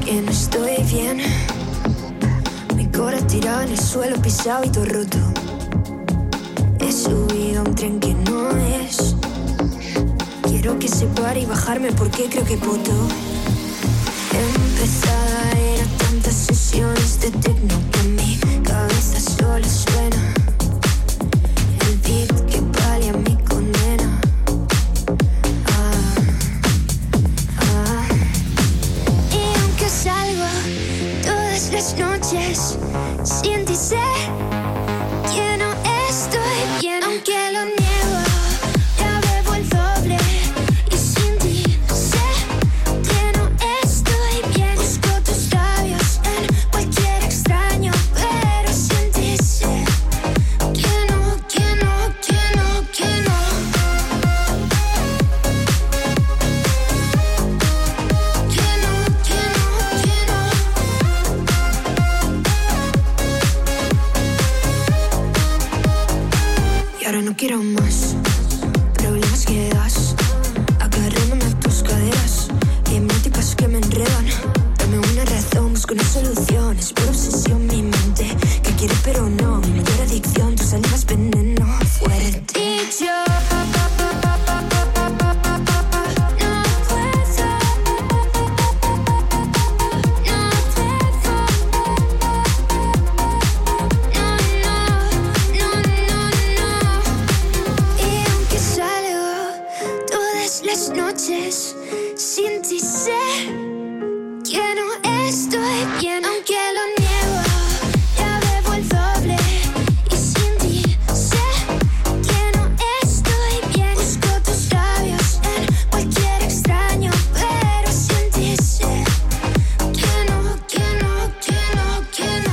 que no estoy bien. Mi cora tirado en el suelo, pisado y todo roto. He subido a un tren que no es. Quiero que se pare y bajarme porque creo que puto. Empezada a ir a tantas sesiones de techno que en mi cabeza solo suena el beat que palia mi condena. Y aunque salgo todas las noches sin ti sé que no estoy bien, aunque lo niego, ya bebo el doble. Y sin ti sé que no estoy bien. Busco tus labios en cualquier extraño, pero sin ti sé que no, que no, que no, que no. Que no, que no, que no. Y ahora no quiero más problemas que das, agarrándome a tus caderas, hipnóticas que me enredan. Dame una razón, busco una solución. Es por obsesión mi mente que quiere pero no. Mi mayor adicción, tu saliva es veneno fuerte. Y yo las noches sin ti sé que no estoy bien, aunque lo niego, ya bebo el doble. Y sin ti sé que no estoy bien. Busco tus labios en cualquier extraño, pero sin ti sé que no, que no, que no, que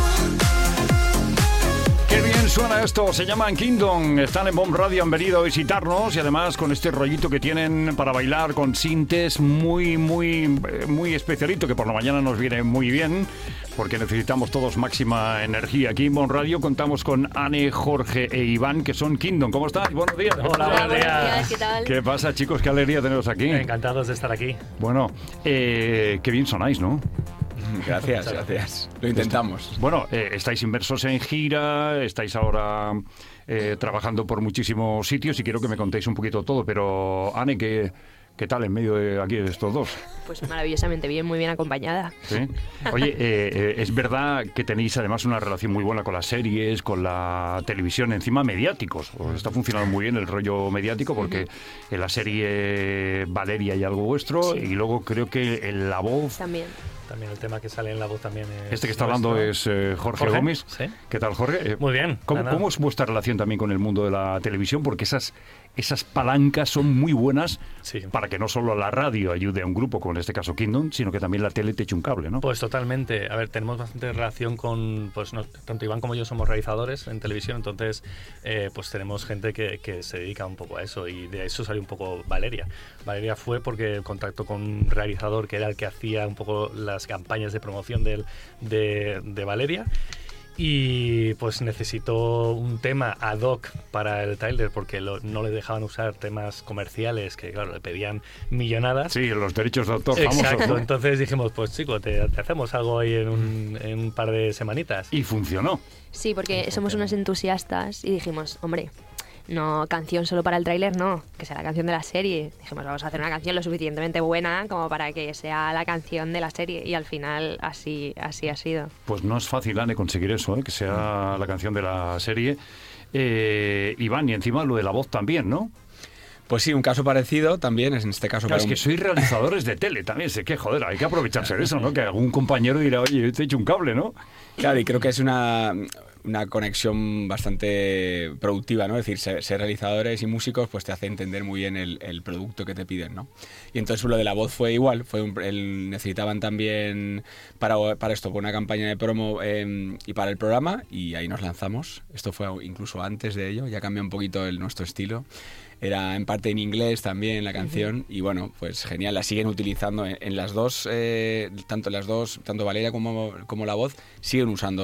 no. Qué bien suena esto, se llaman Kingdom, están en Bomb Radio, han venido a visitarnos y además con este rollito que tienen para bailar con sintes muy especialito, que por la mañana nos viene muy bien porque necesitamos todos máxima energía. Aquí en Bomb Radio contamos con Anne, Jorge e Iván, que son Kingdom. ¿Cómo estáis? Buenos días. Hola, buenos días. ¿Qué tal? ¿Qué pasa, chicos? Qué alegría teneros aquí. Encantados de estar aquí. Bueno, qué bien sonáis, ¿no? Gracias, gracias. Lo intentamos. Bueno, estáis inmersos en gira, estáis ahora trabajando por muchísimos sitios y quiero que me contéis un poquito todo, pero Anne, ¿qué tal en medio de aquí de estos dos? Pues maravillosamente bien, muy bien acompañada. ¿Sí? Oye, es verdad que tenéis además una relación muy buena con las series, con la televisión, encima mediáticos. Os está funcionando muy bien el rollo mediático porque en la serie Valeria hay algo vuestro, sí. Y luego creo que en La Voz... También el tema que sale en La Voz también es... Este que está hablando es Jorge Gómez. ¿Sí? ¿Qué tal, Jorge? Muy bien. ¿Cómo es vuestra relación también con el mundo de la televisión? Porque esas palancas son muy buenas, sí, para que no solo la radio ayude a un grupo, como en este caso Kingdom, sino que también la tele te eche un cable, ¿no? Pues totalmente. A ver, tenemos bastante relación con... Pues tanto Iván como yo somos realizadores en televisión, entonces pues tenemos gente que se dedica un poco a eso y de eso salió un poco Valeria. Valeria fue porque contactó con un realizador que era el que hacía un poco las campañas de promoción de Valeria. Y pues necesitó un tema ad hoc para el tráiler porque no le dejaban usar temas comerciales que, claro, le pedían millonadas. Sí, los derechos de autor famosos. Exacto, ¿no? Entonces dijimos, pues chico, te hacemos algo ahí en un par de semanitas. Y funcionó. Sí, porque somos unos entusiastas y dijimos, hombre, no canción solo para el tráiler, no, que sea la canción de la serie. Dijimos, vamos a hacer una canción lo suficientemente buena como para que sea la canción de la serie y al final así ha sido. Pues no es fácil, Anne, conseguir eso, que sea la canción de la serie. Iván, y encima lo de La Voz también, ¿no? Pues sí, un caso parecido también, en este caso... Claro, es que sois realizadores de tele también, sé que, joder, hay que aprovecharse de eso, ¿no? Que algún compañero dirá, oye, yo te he hecho un cable, ¿no? Claro, y creo que es una conexión bastante productiva, ¿no? Es decir, ser realizadores y músicos pues te hace entender muy bien el producto que te piden, ¿no? Y entonces lo de La Voz fue igual, necesitaban también para esto, por una campaña de promo y para el programa, y ahí nos lanzamos. Esto fue incluso antes de ello, ya cambió un poquito nuestro estilo. Era en parte en inglés también la canción y bueno, pues genial, la siguen utilizando en las dos, tanto Valeria como La Voz siguen usando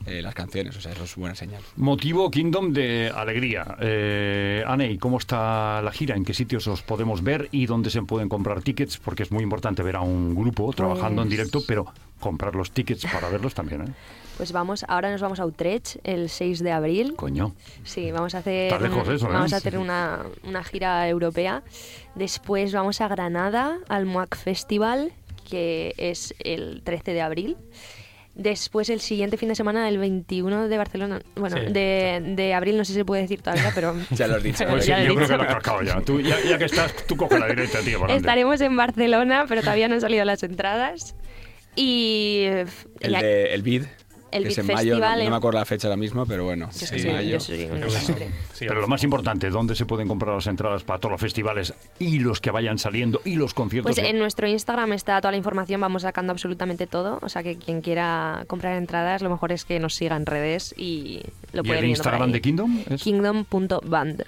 las canciones, o sea, eso es buena señal. Motivo Kingdom de alegría. Aney, ¿cómo está la gira? ¿En qué sitios os podemos ver y dónde se pueden comprar tickets? Porque es muy importante ver a un grupo trabajando en directo, pero comprar los tickets para verlos también, ¿eh? Pues ahora nos vamos a Utrecht el 6 de abril. Coño. Sí, vamos a hacer, Está lejos eso, ¿eh? vamos a hacer una gira europea. Después vamos a Granada, al MUAC Festival, que es el 13 de abril. Después el siguiente fin de semana, el 21 de Barcelona, bueno, Sí. de abril no sé si se puede decir todavía, pero... Ya lo has dicho. Pues sí, Ya lo he yo creo dicho. que lo has cascado ya. Tú, ya que estás, tú coge la derecha, tío. para adelante. Estaremos en Barcelona, pero todavía no han salido las entradas. Y... El BID, el que es BID en mayo, Festival no me acuerdo la fecha ahora mismo, pero bueno, Yo en soy- mayo. yo soy un Creo que sí. desastre. Sí, Pero lo más importante, ¿dónde se pueden comprar las entradas para todos los festivales y los que vayan saliendo y los conciertos? Pues en nuestro Instagram está toda la información, vamos sacando absolutamente todo. O sea que quien quiera comprar entradas, lo mejor es que nos siga en redes y lo ¿Y puede el ir viendo por Instagram ahí. de Kingdom? Es- Kingdom.band.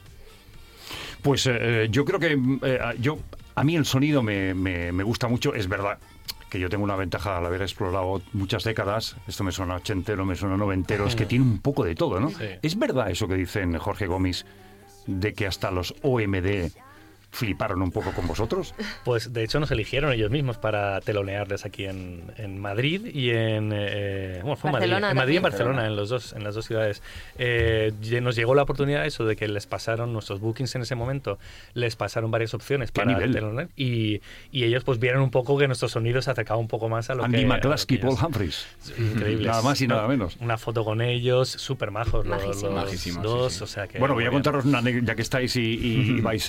Pues yo creo que a mí el sonido me gusta mucho, es verdad que yo tengo una ventaja al haber explorado muchas décadas, esto me suena ochentero, me suena noventero, es que tiene un poco de todo, ¿no? Sí. ¿Es verdad eso que dicen Jorge Gómez de que hasta los OMD fliparon un poco con vosotros? Pues de hecho nos eligieron ellos mismos para telonearles aquí en Madrid y en bueno, fue en Madrid, Barcelona en Madrid y en también. Barcelona, en las dos ciudades. Nos llegó la oportunidad eso de que les pasaron nuestros bookings en ese momento, les pasaron varias opciones ¿Qué para nivel? telonear y ellos pues vieron un poco que nuestro sonido se acercaba un poco más a lo que... Andy a lo McCluskey, que Paul ellos- Humphries. Increíbles. Nada más y nada menos. Una foto con ellos, súper majos los Majísimos. Majísimos, dos, sí, sí. o sea que... Bueno, voy a muy bien. contaros una anécdota, ya que estáis y vais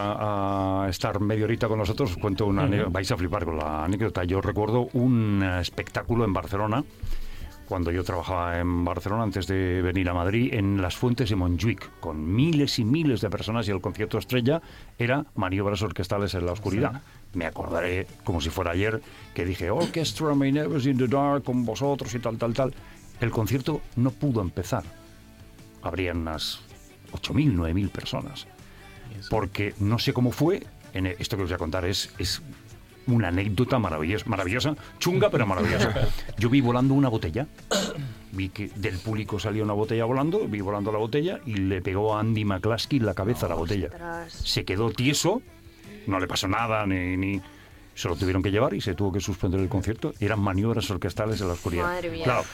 a estar media horita con nosotros, os cuento una anécdota, vais a flipar con la anécdota. Yo recuerdo un espectáculo en Barcelona, cuando yo trabajaba en Barcelona antes de venir a Madrid, en las Fuentes de Montjuic, con miles y miles de personas, y el concierto estrella era Maniobras Orquestales en la Oscuridad. Me acordaré como si fuera ayer que dije, Orchestra, My Neighbors in the Dark, con vosotros y tal. El concierto no pudo empezar. Habrían unas 8.000, 9.000 personas. Porque no sé cómo fue, esto que os voy a contar es una anécdota maravillosa, chunga pero maravillosa. Yo vi volando una botella, vi que del público salió una botella volando, vi volando la botella y le pegó a Andy McCluskey en la cabeza a la botella. Ostras. Se quedó tieso, no le pasó nada, ni se lo tuvieron que llevar y se tuvo que suspender el concierto. Eran maniobras orquestales en la oscuridad. Madre mía. Claro.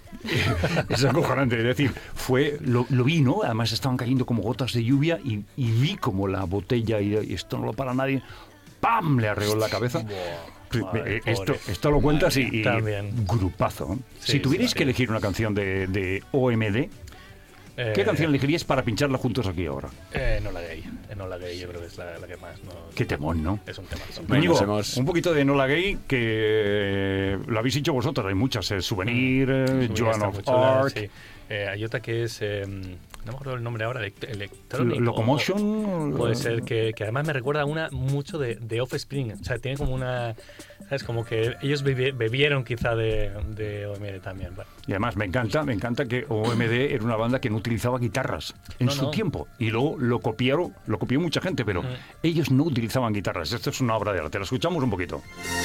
Es acojonante, es decir, lo vi, ¿no? Además estaban cayendo como gotas de lluvia y vi como la botella, y esto no lo para nadie, ¡pam!, le arreó en la cabeza. Madre, Esto, pobre. esto lo cuentas y También. grupazo, ¿eh? Sí, Si tuvierais sí. que elegir una canción de OMD, ¿qué canción elegiríais para pincharla juntos aquí ahora? Enola Gay. Enola Gay yo creo que es la que más nos... Qué temón, ¿no? Es un tema. Bueno, Íñigo, nos hemos- un poquito de Enola Gay, que lo habéis hecho vosotros, hay muchas, Souvenir, Joan of Arc, Sí. Hay otra que es... no me acuerdo el nombre ahora, Electronic. Locomotion. Puede ser que además me recuerda a una mucho de Offspring. O sea, tiene como una... ¿Sabes? Como que ellos bebieron quizá de OMD también. Bueno, Y además me encanta que OMD era una banda que no utilizaba guitarras en su No. tiempo. Y luego lo copió mucha gente, pero ellos no utilizaban guitarras. Esto es una obra de arte. La escuchamos un poquito.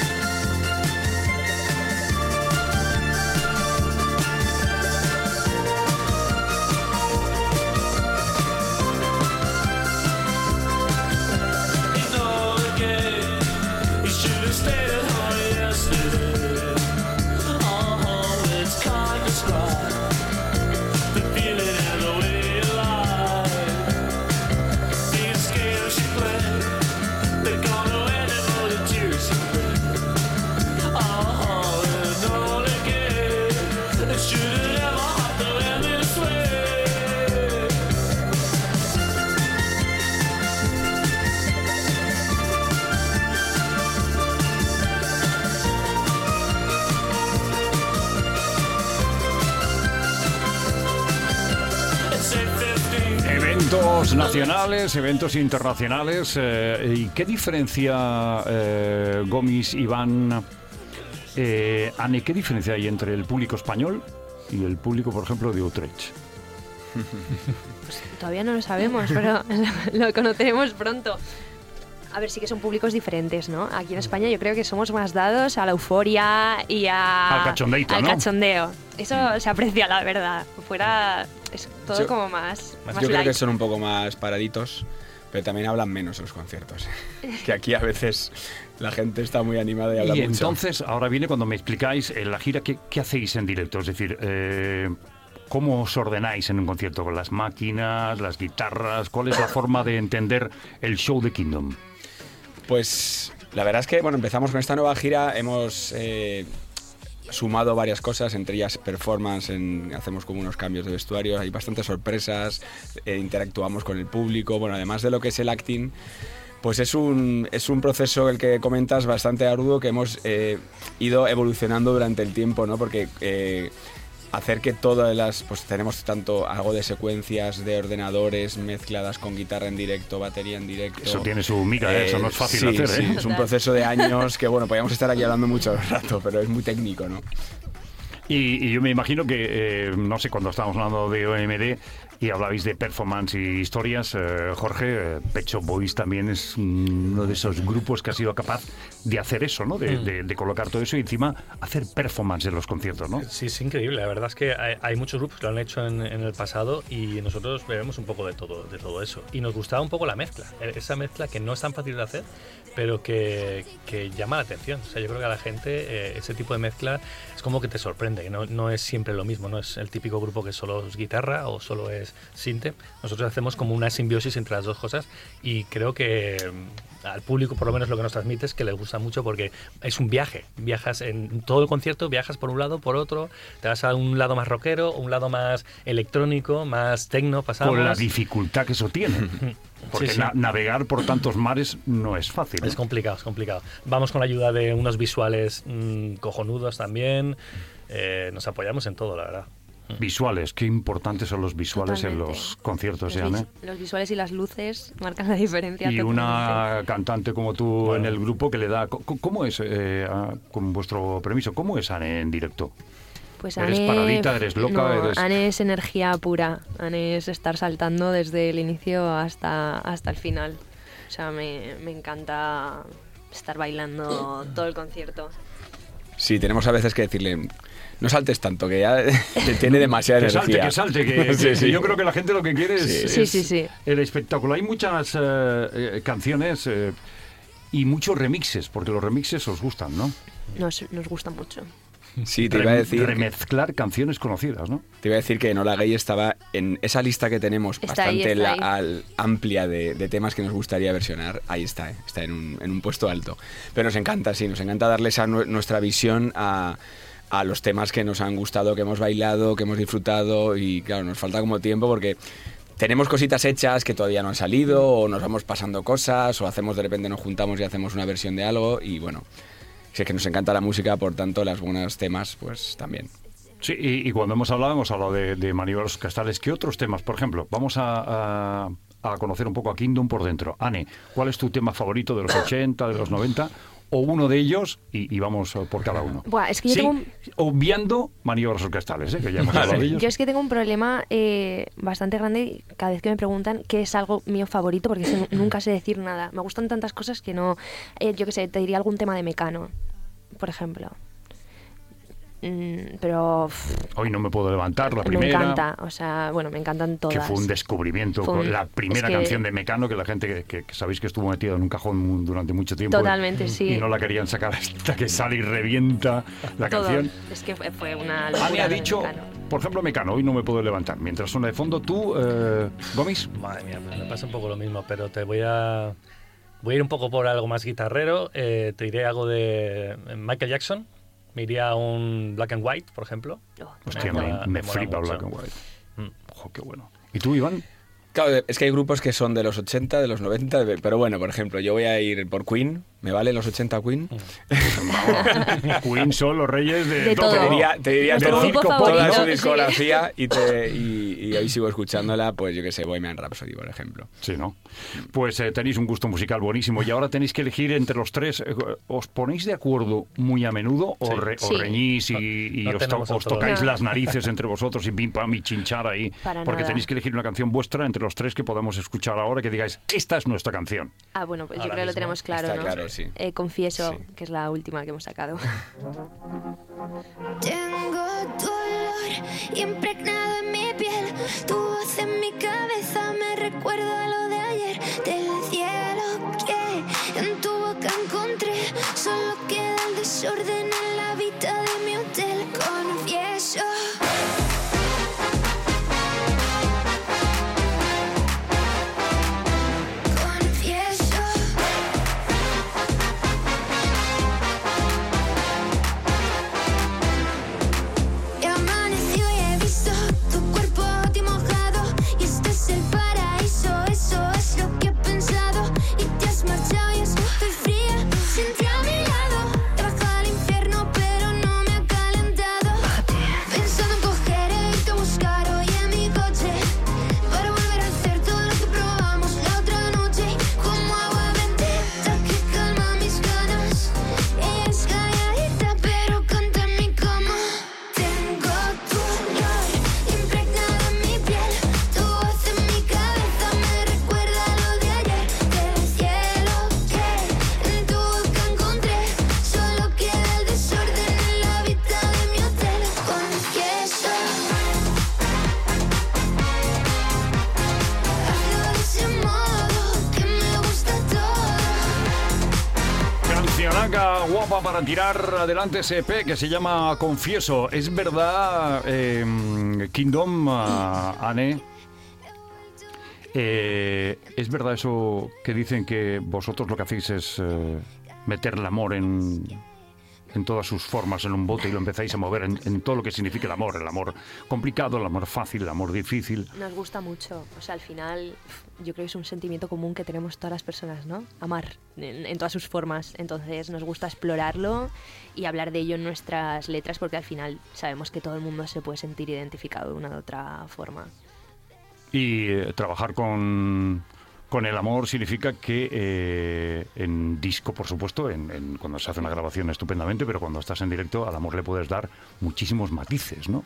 Eventos nacionales, eventos internacionales. ¿Y qué diferencia, Gomis, Iván, Anne, qué diferencia hay entre el público español y el público, por ejemplo, de Utrecht? Todavía no lo sabemos, pero lo conoceremos pronto. A ver, sí que son públicos diferentes, ¿no? Aquí en España yo creo que somos más dados a la euforia y Al cachondeito, al ¿no? cachondeo. Eso se aprecia, la verdad. Fuera es todo como más Yo creo light. que son un poco más paraditos, pero también hablan menos en los conciertos. Que aquí a veces la gente está muy animada y habla Y mucho. entonces, ahora viene cuando me explicáis en la gira, ¿qué hacéis en directo? Es decir, ¿cómo os ordenáis en un concierto? ¿Con las máquinas, las guitarras? ¿Cuál es la forma de entender el show de Kingdom? Pues la verdad es que, bueno, empezamos con esta nueva gira, hemos sumado varias cosas, entre ellas performance, hacemos como unos cambios de vestuario, hay bastantes sorpresas, interactuamos con el público, bueno, además de lo que es el acting, pues es un proceso, el que comentas, bastante arduo, que hemos ido evolucionando durante el tiempo, ¿no? Porque hacer que todas las... Pues tenemos tanto algo de secuencias de ordenadores mezcladas con guitarra en directo, batería en directo. Eso tiene su miga, eso no es fácil sí, hacer, sí, ¿eh? es un proceso de años que, bueno, podríamos estar aquí hablando mucho rato, pero es muy técnico, ¿no? Y yo me imagino que, no sé, cuando estábamos hablando de OMD y hablabais de performance y historias, Jorge, Pet Shop Boys también es uno de esos grupos que ha sido capaz de hacer eso, ¿no? De colocar todo eso y encima hacer performance en los conciertos, ¿no? Sí, es increíble. La verdad es que hay muchos grupos que lo han hecho en el pasado y nosotros bebemos un poco de todo eso. Y nos gustaba un poco la mezcla, esa mezcla que no es tan fácil de hacer, pero que llama la atención. O sea, yo creo que a la gente ese tipo de mezcla es como que te sorprende, no es siempre lo mismo, no es el típico grupo que solo es guitarra o solo es sinte. Nosotros hacemos como una simbiosis entre las dos cosas y creo que al público por lo menos lo que nos transmite es que les gusta mucho porque es un viaje. Viajas en todo el concierto, viajas por un lado, por otro, te vas a un lado más rockero, un lado más electrónico, más techno, pasamos. Con la dificultad que eso tiene. Porque Sí. navegar por tantos mares no es fácil, ¿no? Es complicado, es complicado. Vamos con la ayuda de unos visuales cojonudos también. Nos apoyamos en todo, la verdad. Visuales, qué importantes son los visuales Totalmente. en los conciertos, Anne. Los visuales y las luces marcan la diferencia. Y totalmente. una cantante como tú Bueno. en el grupo que le da... ¿Cómo es, con vuestro permiso, cómo es Anne en directo? Pues ¿Eres Anne, paradita, eres loca, no, eres...? Anne es energía pura. Anne es estar saltando desde el inicio hasta el final. O sea, me encanta estar bailando todo el concierto. Sí, tenemos a veces que decirle, no saltes tanto, que ya tiene demasiada Que energía. salte, que Sí, sí. yo creo que la gente lo que quiere es, Sí, es sí, sí. el espectáculo. Hay muchas canciones y muchos remixes, porque los remixes os gustan, ¿no? Nos gusta mucho. Sí, te iba a decir... Remezclar canciones conocidas, ¿no? Te iba a decir que Enola Gay estaba en esa lista que tenemos Está ahí, bastante está ahí. amplia de temas que nos gustaría versionar. Ahí está, está en un puesto alto. Pero nos encanta, sí, nos encanta darle nuestra visión a los temas que nos han gustado, que hemos bailado, que hemos disfrutado y claro, nos falta como tiempo porque tenemos cositas hechas que todavía no han salido o nos vamos pasando cosas o hacemos de repente nos juntamos y hacemos una versión de algo y bueno, sé que nos encanta la música, por tanto los buenos temas pues también. Sí, y cuando hemos hablado de Maniobras Castales. ¿Qué otros temas? Por ejemplo, vamos a conocer un poco a Kingdom por dentro. Anne, ¿cuál es tu tema favorito de los 80, de los 90? O uno de ellos y vamos por cada uno. Buah, es que yo Sí, tengo obviando Maniobras Orquestales, que ya hemos hablado de ellos. Yo es que tengo un problema bastante grande cada vez que me preguntan qué es algo mío favorito, porque es que nunca sé decir nada. Me gustan tantas cosas que no... yo qué sé, te diría algún tema de Mecano, por ejemplo. Pero Hoy no me puedo levantar, la me primera. encanta, o sea, bueno, me encantan todas. Que fue un descubrimiento. Fue un- la primera es que- canción de Mecano, que la gente que sabéis que estuvo metida en un cajón durante mucho tiempo. Totalmente, sí. Y no la querían sacar hasta que sale y revienta la Todo. canción. Es que fue una Anne locura ha de dicho, Mecano. por ejemplo, Mecano, hoy no me puedo levantar. Mientras suena de fondo, tú, Gomis. Madre mía, pues me pasa un poco lo mismo, pero voy a ir un poco por algo más guitarrero. Te diré algo de Michael Jackson. Me iría a un Black and White, por ejemplo. Oh, Hostia, mola me flipa mucho. Black and White. Ojo, qué bueno. ¿Y tú, Iván? Claro, es que hay grupos que son de los 80, de los 90, pero bueno, por ejemplo, yo voy a ir por Queen, ¿Me valen los 80 Queen? Queen son los reyes De todo. todo. Te diría Nuestro todo, grupo toda favorito, su sí. discografía y hoy sigo escuchándola, pues yo qué sé, Bohemian Rhapsody, por ejemplo. Sí, ¿no? Pues tenéis un gusto musical buenísimo y ahora tenéis que elegir entre los tres. ¿Os ponéis de acuerdo muy a menudo o, Sí. o Sí. reñís y No os, tenemos os tocáis autonomía. las narices entre vosotros y pim pam y chinchar ahí? Para Porque nada. tenéis que elegir una canción vuestra entre los tres que podamos escuchar ahora que digáis, esta es nuestra canción. Ah, bueno, pues yo Ahora creo que lo mismo tenemos claro, está ¿no? claro, sí. Confieso, Sí. que es la última que hemos sacado. Tengo tu olor impregnado en mi piel. Tu voz en mi cabeza me recuerda a lo de ayer. Del cielo que en tu boca encontré. Solo queda el desorden en la habitación de mi hotel. Confieso. Confieso. He amanecido y he visto tu cuerpo ti mojado. Y este es el paraíso, eso es lo que he pensado. Y te has marchado y estoy fría sin ti a mi lado. He bajado al infierno pero no me ha calentado. Pensando en coger e irte a buscar hoy en mi coche, para volver a hacer todo lo que probamos la otra noche. Como agua bendita que calma mis ganas. Ella es calladita pero canta en mi cama. Tengo tu olor impregnado en mi piel. Tu voz en mi cabeza me recuerda a lo de ayer. Del cielo que en tu boca encontré. Solo queda el desorden en la habitación de mi hotel. Confieso. Hazlo de ese modo que me gusta todo. Cancionaca guapa para tirar adelante ese EP que se llama Confieso. Es verdad, Kingdom, Anne, es verdad eso que dicen que vosotros lo que hacéis es meter el amor en todas sus formas en un bote y lo empezáis a mover en todo lo que significa el amor complicado, el amor fácil, el amor difícil. Nos gusta mucho. O sea, al final, yo creo que es un sentimiento común que tenemos todas las personas, ¿no? Amar en todas sus formas. Entonces, nos gusta explorarlo y hablar de ello en nuestras letras porque al final sabemos que todo el mundo se puede sentir identificado de una u otra forma. Y trabajar con el amor significa que en disco, por supuesto, cuando se hace una grabación estupendamente, pero cuando estás en directo al amor le puedes dar muchísimos matices, ¿no?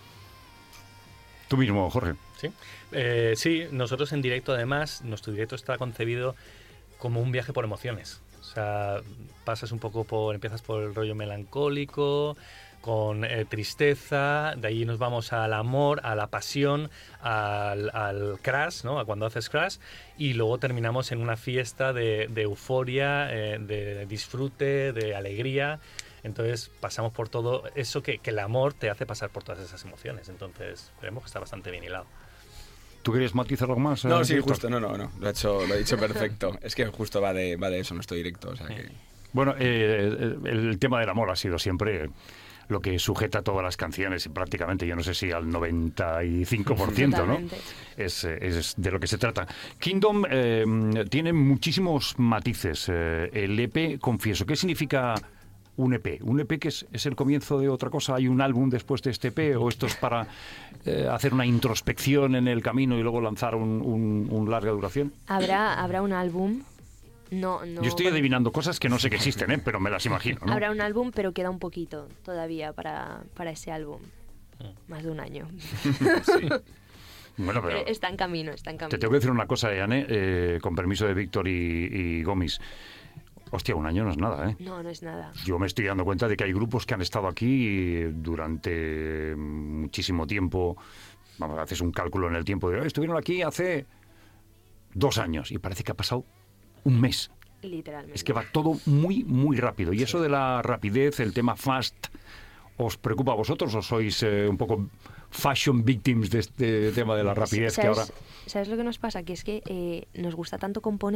Tú mismo, Jorge. Sí. Sí, nosotros en directo además, nuestro directo está concebido como un viaje por emociones. O sea, pasas un poco empiezas por el rollo melancólico, con tristeza, de ahí nos vamos al amor, a la pasión, al crash, ¿no? A cuando haces crash, y luego terminamos en una fiesta de euforia, de disfrute, de alegría. Entonces pasamos por todo eso que el amor te hace pasar por todas esas emociones. Entonces creemos que está bastante bien hilado. ¿Tú querías matizar algo más? No, sí, Víctor? justo, no, lo he dicho perfecto. Es que justo va de eso nuestro directo, o sea que... Bueno, el tema del amor ha sido siempre lo que sujeta a todas las canciones, prácticamente, yo no sé si al 95%, ¿no? Totalmente. Es de lo que se trata. Kingdom tiene muchísimos matices. El EP, confieso, ¿qué significa un EP? ¿Un EP que es el comienzo de otra cosa? ¿Hay un álbum después de este EP? ¿O esto es para hacer una introspección en el camino y luego lanzar un larga duración? ¿Habrá un álbum? No, Yo estoy adivinando cosas que no sé que existen, pero me las imagino, ¿no? Habrá un álbum, pero queda un poquito todavía para ese álbum. Más de un año. Sí. Bueno, pero Está en camino, está en camino. te tengo que decir una cosa, Anne, con permiso de Víctor y Gomis. Hostia, un año no es nada, ¿eh? No, no es nada. Yo me estoy dando cuenta de que hay grupos que han estado aquí durante muchísimo tiempo. Vamos, haces un cálculo en el tiempo de estuvieron aquí hace 2 años y parece que ha pasado un mes. Literalmente. Es que va todo muy, muy rápido. Y eso de la rapidez, el tema fast, ¿os preocupa a vosotros o sois un poco fashion victims de este tema de la rapidez que ahora... ¿Sabes lo que nos pasa? Que es que nos gusta tanto componer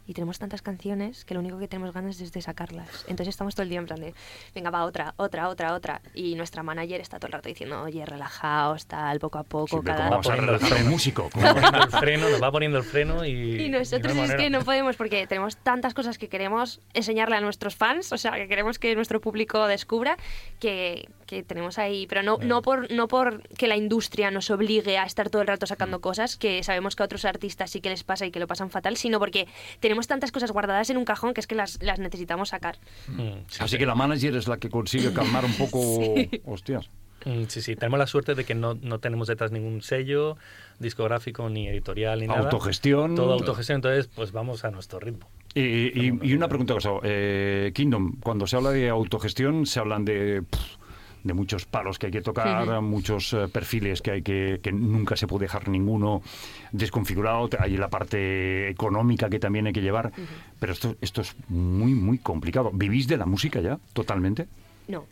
y tenemos tantas canciones que lo único que tenemos ganas es de sacarlas. Entonces estamos todo el día en plan de, venga, va, otra. Y nuestra manager está todo el rato diciendo, oye, relajaos, tal, poco a poco. Siempre cada... como vas a relajar al músico. Nos va poniendo el freno y nosotros no hay es que manera. no podemos porque tenemos tantas cosas que queremos enseñarle a nuestros fans, o sea, que queremos que nuestro público descubra que tenemos ahí, pero no por que la industria nos obligue a estar todo el rato sacando cosas, que sabemos que a otros artistas sí que les pasa y que lo pasan fatal, sino porque tenemos tantas cosas guardadas en un cajón que es que las necesitamos sacar. Así que la manager es la que consigue calmar un poco... Sí. Hostias. Sí, tenemos la suerte de que no tenemos detrás ningún sello discográfico ni editorial ni nada. Autogestión. Todo autogestión, entonces pues vamos a nuestro ritmo. Y una pregunta, Kingdom, cuando se habla de autogestión se hablan de muchos palos que hay que tocar, muchos perfiles que nunca se puede dejar ninguno desconfigurado, hay la parte económica que también hay que llevar, pero esto es muy, muy complicado. ¿Vivís de la música ya, totalmente? No.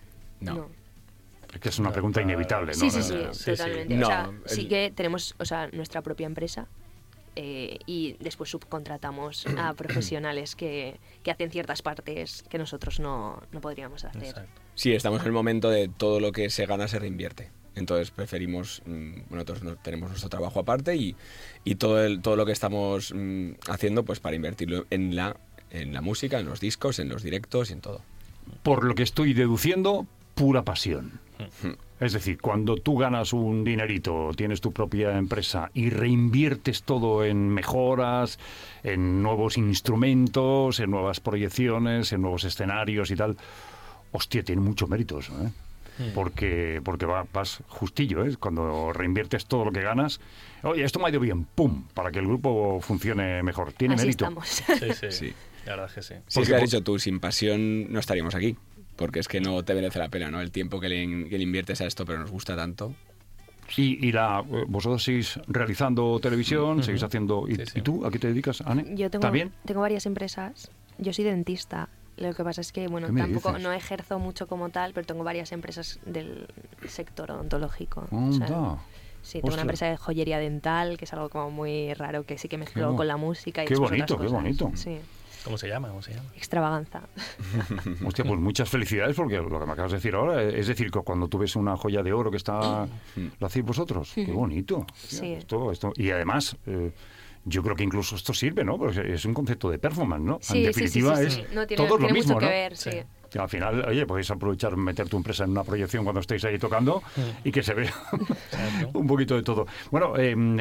Es que es una pregunta inevitable, ¿no? Sí, totalmente. No, o sea, sí que tenemos, nuestra propia empresa y después subcontratamos a profesionales que hacen ciertas partes que nosotros no podríamos hacer. Exacto. Sí, estamos en el momento de todo lo que se gana se reinvierte. Entonces preferimos, nosotros tenemos nuestro trabajo aparte y todo lo que estamos haciendo pues para invertirlo en la música, en los discos, en los directos y en todo. Por lo que estoy deduciendo, pura pasión. Es decir, cuando tú ganas un dinerito, tienes tu propia empresa y reinviertes todo en mejoras, en nuevos instrumentos, en nuevas proyecciones, en nuevos escenarios y tal, hostia, tiene mucho mérito eso, ¿eh? Porque vas justillo, ¿eh? Cuando reinviertes todo lo que ganas, oye, esto me ha ido bien, ¡pum!, para que el grupo funcione mejor. Tiene Así mérito. estamos. Sí. La verdad es que sí. Sí, es que has dicho tú, sin pasión no estaríamos aquí. Porque es que no te merece la pena, ¿no? El tiempo que le inviertes a esto, pero nos gusta tanto. Y vosotros seguís realizando televisión, seguís haciendo... Sí. ¿Y tú? ¿A qué te dedicas, Anne? Yo ¿Está bien? tengo varias empresas. Yo soy dentista. Lo que pasa es que, ¿Qué me tampoco dices? no ejerzo mucho como tal, pero tengo varias empresas del sector odontológico. Anda. Sí, tengo una Ostras. empresa de joyería dental, que es algo como muy raro, que sí que mezclo bu- con la música. Y qué después bonito, otras qué cosas. bonito. Sí, ¿Cómo se llama? extravaganza. Hostia, pues muchas felicidades, porque lo que me acabas de decir ahora, es decir, que cuando tú ves una joya de oro que está... ¿Lo hacéis vosotros? Qué bonito. Sí. Esto, y además... yo creo que incluso esto sirve, ¿no? Porque es un concepto de performance, ¿no? Sí, en definitiva sí. es No, tiene todo lo mucho mismo, que ¿no? ver, sí. Y al final, oye, podéis aprovechar, meter tu empresa en una proyección cuando estéis ahí tocando y que se vea un poquito de todo. Bueno,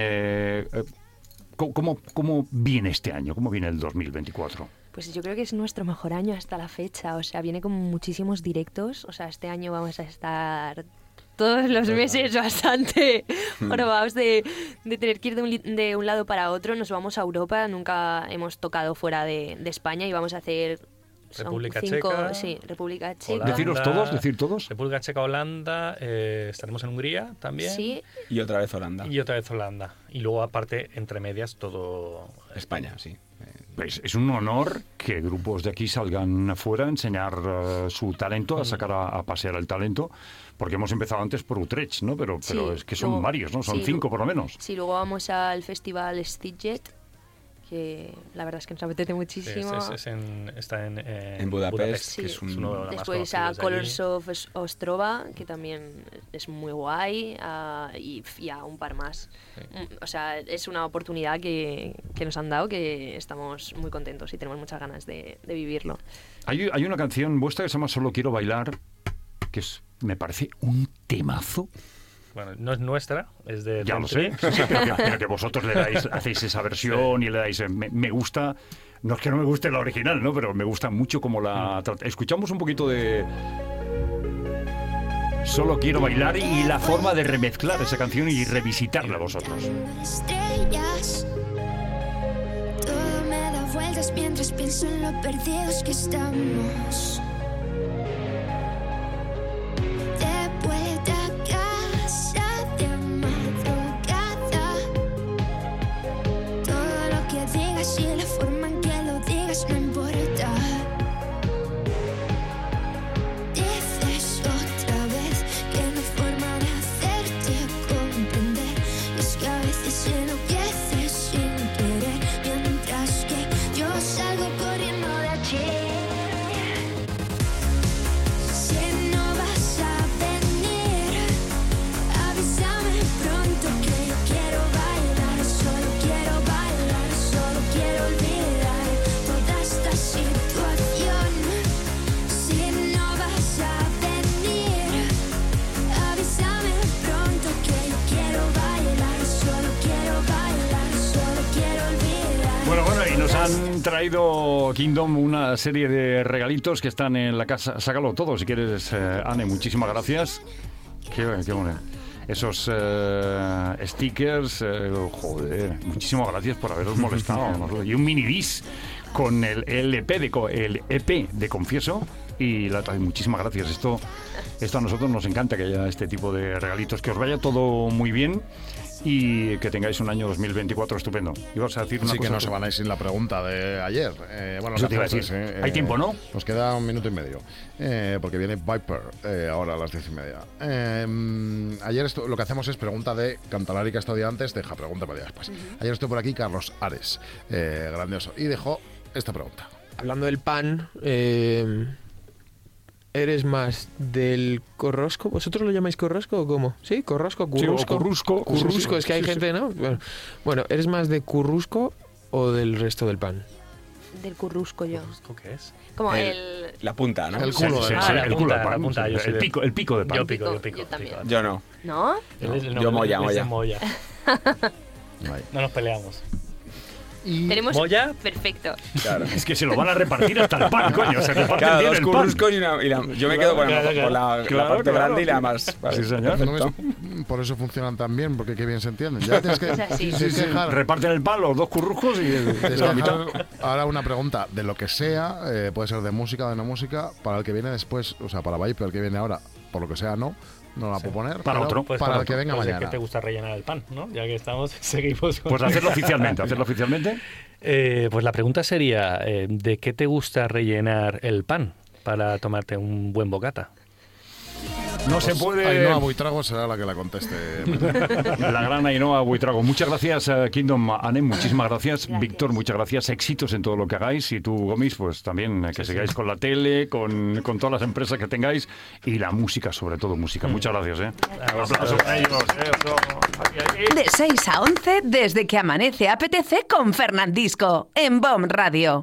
¿cómo viene este año? ¿Cómo viene el 2024? Pues yo creo que es nuestro mejor año hasta la fecha. O sea, viene con muchísimos directos. O sea, este año vamos a estar todos los meses bastante probados de tener que ir de un lado para otro. Nos vamos a Europa. Nunca hemos tocado fuera de España y vamos a hacer... República Checa, Sí, República Checa. Holanda, ¿Decir todos? República Checa, Holanda, estaremos en Hungría también. Sí, Y otra vez Holanda. Y otra vez Holanda. Y luego, aparte, entre medias, todo... España, sí. Es un honor que grupos de aquí salgan afuera a enseñar su talento, a sacar a pasear el talento, porque hemos empezado antes por Utrecht, ¿no? Pero Sí, es que son luego- varios, ¿no? Son sí, 5 por lo menos. sí, luego vamos al festival Stitjet, que la verdad es que nos apetece muchísimo. Está En Budapest, Sí. que es Es uno de los más Después a conocidos de Colors allí. of Ostrova, que también es muy guay, y a un par más. O sea, es una oportunidad que nos han dado, que estamos muy contentos y tenemos muchas ganas de vivirlo. Hay una canción vuestra que se llama Solo quiero bailar, que me parece un temazo. Bueno, no es nuestra, es de... Ya lo Century. sé, sí, pero que vosotros hacéis esa versión y le dais... Me gusta... No es que no me guste la original, ¿no? Pero me gusta mucho como la... Escuchamos un poquito de... Solo quiero bailar y la forma de remezclar esa canción y revisitarla vosotros. Estrellas. Todo me da vueltas mientras pienso en lo perdidos que estamos. De vuelta a casa de madrugada. Todo lo que digas y la forma en que lo digas no importa. Dices otra vez que no hay forma de hacerte comprender. Y es que a veces enloqueces sin querer, mientras que yo salgo traído, Kingdom, una serie de regalitos que están en la casa. Sácalo todo, si quieres, Anne. Muchísimas gracias. Qué bueno. Esos stickers, joder, muchísimas gracias por haberos molestado. Y un mini disc con el EP de Confieso. Y muchísimas gracias. Esto a nosotros nos encanta que haya este tipo de regalitos. Que os vaya todo muy bien y que tengáis un año 2024 estupendo. Ibas a decir una cosa. Sí, que no se van a ir sin la pregunta de ayer. Bueno, eso te iba a decir. Hay tiempo, ¿no? Nos queda 1 minuto y medio. Porque viene Viper ahora a las 10:30. Ayer lo que hacemos es pregunta de Cantalari, que ha estado antes, deja pregunta para después. Ayer estuvo por aquí Carlos Ares, grandioso, y dejó esta pregunta. Hablando del pan, ¿eres más del corrosco? ¿Vosotros lo llamáis corrosco o cómo? ¿Sí? ¿Corrosco? ¿Currusco? Sí, Currusco, es que hay gente, ¿no? Bueno, ¿eres más de currusco o del resto del pan? Del currusco yo. ¿Currusco qué es? Como la punta, ¿no? El culo del pan. el culo del pan. El pico de pan. Yo pico. Yo también. Yo no. ¿No? Yo molla. No nos peleamos. Tenemos ¿Molla? perfecto. Claro. Es que se lo van a repartir hasta el pan, coño. Se reparten Claro, bien dos el pan. curruscos yo me quedo con la parte grande y la más... Sí, señor. ¿No ves? Por eso funcionan tan bien, porque qué bien se entienden. Ya tienes que, O sea, sí. tienes que dejar, Reparten el pan, los 2 curruscos y tienes que la mitad. dejar ahora una pregunta de lo que sea, puede ser de música o de no música, para el que viene después, o sea, para Viper, el que viene ahora, por lo que sea, no la puedo poner. Para pero otro. Pues para el que otro. venga Pues mañana. ¿de qué te gusta rellenar el pan, no? Ya que estamos, seguimos con... Pues hacerlo oficialmente. Pues la pregunta sería, ¿de qué te gusta rellenar el pan para tomarte un buen bocata? No se puede... Ainhoa Buitrago será la que la conteste. La gran Ainhoa Buitrago. Muchas gracias, Kingdom. Anne, muchísimas gracias. Víctor, muchas gracias. Éxitos en todo lo que hagáis. Y tú, Gomis, pues también que sigáis con la tele, con todas las empresas que tengáis. Y la música, sobre todo música. Muchas gracias. Aplausos para ellos. De 6 a 11, desde que amanece apetece con Fernandisco, en BOM Radio.